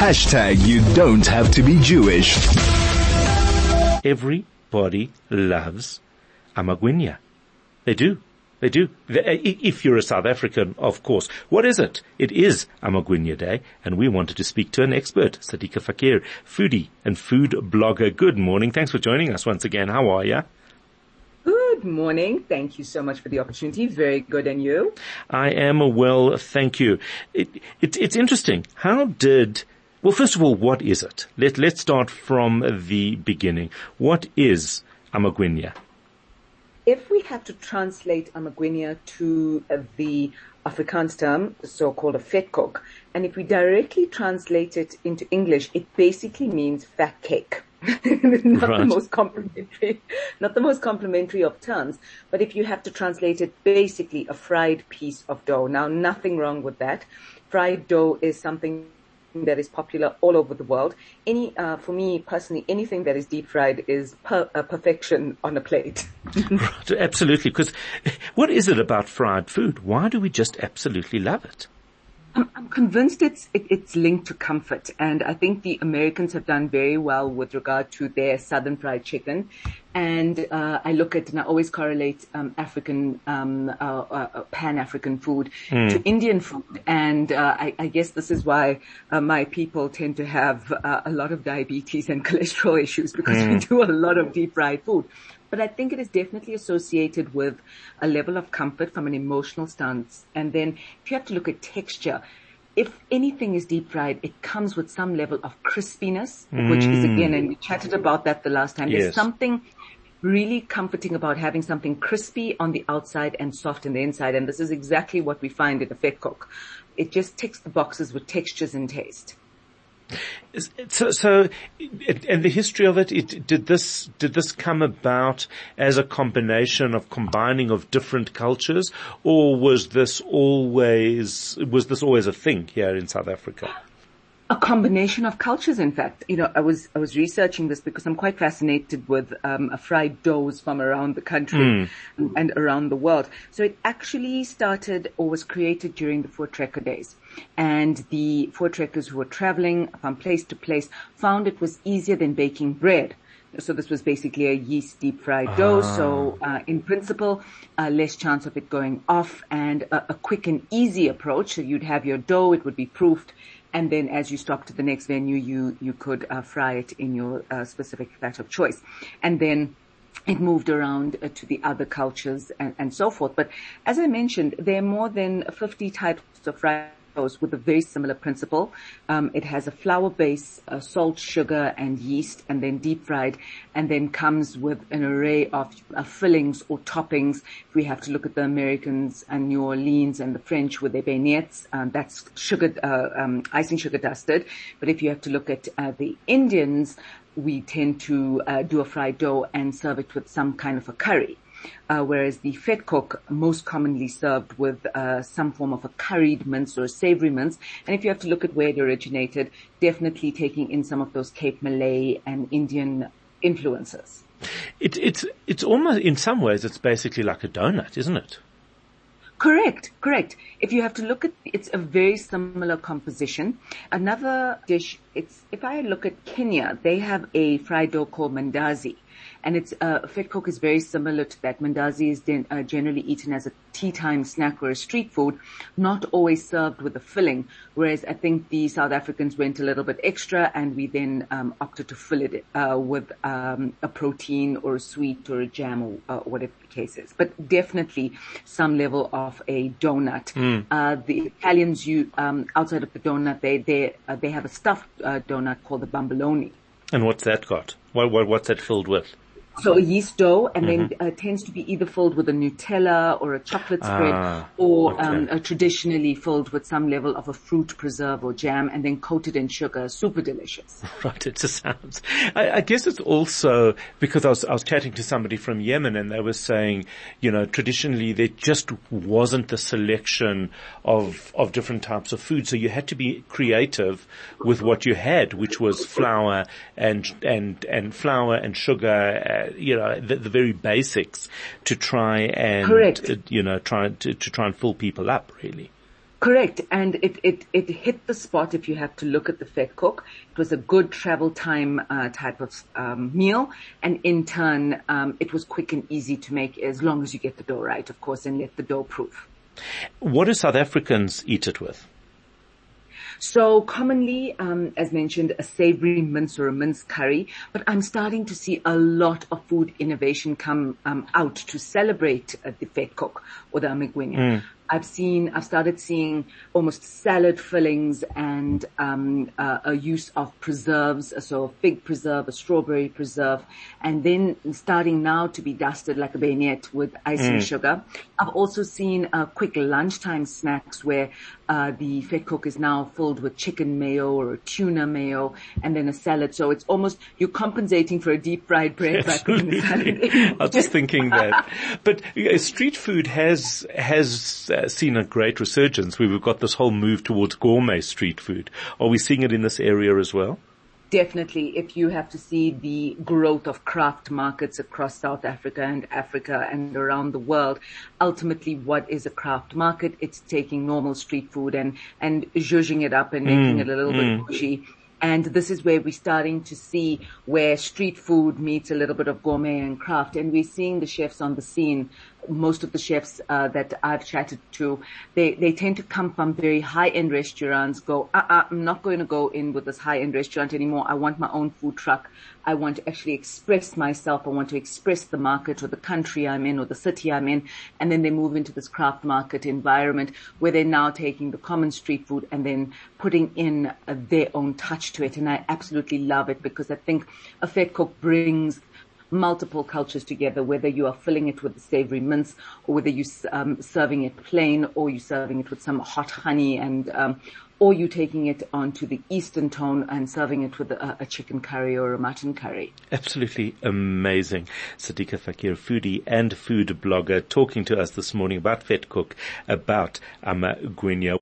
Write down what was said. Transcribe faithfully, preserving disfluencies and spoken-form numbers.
Hashtag you don't have to be Jewish. Everybody loves amagwinya. They do. They do. If you're a South African, of course. What is it? It is Amagwinya Day, and we wanted to speak to an expert, Sadiqa Fakir, foodie and food blogger. Good morning. Thanks for joining us once again. How are you? Good morning. Thank you so much for the opportunity. Very good. And you? I am well, thank you. It, it, it's interesting. How did, well, first of all, what is it? Let, let's start from the beginning. What is Amagwinya? If we have to translate amagwinya to uh, the Afrikaans term, the so-called a vetkoek, and if we directly translate it into English, it basically means fat cake. not Right. the most complimentary, not the most complimentary of terms, but if you have to translate it, basically a fried piece of dough. Now, nothing wrong with that. Fried dough is something that is popular all over the world. Any, uh, for me personally, anything that is deep fried is per, uh, perfection on a plate. Right, absolutely. Because what is it about fried food? Why do we just absolutely love it? I'm, I'm convinced it's it, it's linked to comfort, and I think the Americans have done very well with regard to their southern fried chicken. And uh, I look at and I always correlate um, African um, uh, uh, Pan-African food mm. to Indian food, and uh, I, I guess this is why uh, my people tend to have uh, a lot of diabetes and cholesterol issues, because mm. we do a lot of deep fried food. But I think it is definitely associated with a level of comfort from an emotional stance. And then if you have to look at texture, if anything is deep fried, it comes with some level of crispiness, mm. which is again, and we chatted about that the last time. Yes. There's something really comforting about having something crispy on the outside and soft on the inside. And this is exactly what we find in a vetkoek. It just ticks the boxes with textures and taste. So, so, and the history of it, it, did this, did this come about as a combination of combining of different cultures, or was this always, was this always a thing here in South Africa? A combination of cultures, in fact. You know, I was, I was researching this because I'm quite fascinated with, um, fried doughs from around the country mm. and, and around the world. So it actually started or was created during the Voortrekker days. And the Voortrekkers who were traveling from place to place found it was easier than baking bread. So this was basically a yeast deep fried ah. dough. So, uh, in principle, uh, less chance of it going off, and a, a quick and easy approach. So you'd have your dough, it would be proofed. And then as you stop to the next venue, you, you could, uh, fry it in your, uh, specific fat of choice. And then it moved around uh, to the other cultures and, and so forth. But as I mentioned, there are more than fifty types of fried doughs with a very similar principle. Um, it has a flour base, uh, salt, sugar, and yeast, and then deep fried, and then comes with an array of uh, fillings or toppings. If we have to look at the Americans and New Orleans and the French with their beignets, um, that's sugar, uh, um, icing sugar dusted. But if you have to look at uh, the Indians, we tend to uh, do a fried dough and serve it with some kind of a curry. Uh, whereas the vetkoek most commonly served with uh, some form of a curried mince or a savory mince. And if you have to look at where it originated, definitely taking in some of those Cape Malay and Indian influences. It, it's it's almost, in some ways, it's basically like a donut, isn't it? Correct, correct. If you have to look at, it's a very similar composition. Another dish, it's, if I look at Kenya, they have a fried dough called mandazi. And it's, uh, vetkoek is very similar to that. Mandazi is then, uh, generally eaten as a tea time snack or a street food, not always served with a filling. Whereas I think the South Africans went a little bit extra, and we then, um, opted to fill it, uh, with, um, a protein or a sweet or a jam or, uh, whatever the case is. But definitely some level of a donut. Mm. Uh, the Italians, you, um, outside of the donut, they, they, uh, they have a stuffed, uh, donut called the bomboloni. And what's that got? What, what, what's that filled with? So a yeast dough, and mm-hmm. then uh, tends to be either filled with a Nutella or a chocolate spread, ah, or okay. um, uh, traditionally filled with some level of a fruit preserve or jam, and then coated in sugar. Super delicious. Right, it just sounds. I, I guess it's also because I was I was chatting to somebody from Yemen, and they were saying, you know, traditionally there just wasn't the selection of of different types of food, so you had to be creative with what you had, which was flour and and and flour and sugar. Uh, you know, the, the very basics to try and, Correct. Uh, you know, try to, to try and fill people up, really. Correct. And it, it, it hit the spot if you have to look at the Vet Cook. It was a good travel time uh, type of um, meal. And in turn, um, it was quick and easy to make as long as you get the dough right, of course, and let the dough proof. What do South Africans eat it with? So commonly, um, as mentioned, a savory mince or a mince curry, but I'm starting to see a lot of food innovation come um, out to celebrate uh, the Vet Cook or the amigwinya. Mm. I've seen, I've started seeing almost salad fillings and um, uh, a use of preserves, so a fig preserve, a strawberry preserve, and then starting now to be dusted like a beignet with icing mm. sugar. I've also seen uh, quick lunchtime snacks where uh, the Vet Cook is now filled with chicken mayo or a tuna mayo and then a salad. So it's almost, you're compensating for a deep fried bread back in the salad. I was just thinking that. But uh, street food has, has uh, seen a great resurgence. We've got this whole move towards gourmet street food. Are we seeing it in this area as well? Definitely. If you have to see the growth of craft markets across South Africa and Africa and around the world, ultimately what is a craft market? It's taking normal street food and, and zhuzhing it up and making mm, it a little mm. bit bougie. And this is where we're starting to see where street food meets a little bit of gourmet and craft. And we're seeing the chefs on the scene. Most of the chefs uh, that I've chatted to, they, they tend to come from very high-end restaurants, go, uh-uh, I'm not going to go in with this high-end restaurant anymore. I want my own food truck. I want to actually express myself. I want to express the market or the country I'm in or the city I'm in. And then they move into this craft market environment where they're now taking the common street food and then putting in uh, their own touch to it. And I absolutely love it because I think a Vet Cook brings multiple cultures together, whether you are filling it with the savory mince or whether you're um, serving it plain or you're serving it with some hot honey and um, or you taking it onto the Eastern tone and serving it with a, a chicken curry or a mutton curry. Absolutely amazing. Sadiqa Fakir, foodie and food blogger, talking to us this morning about Vet Cook, about amigwinya.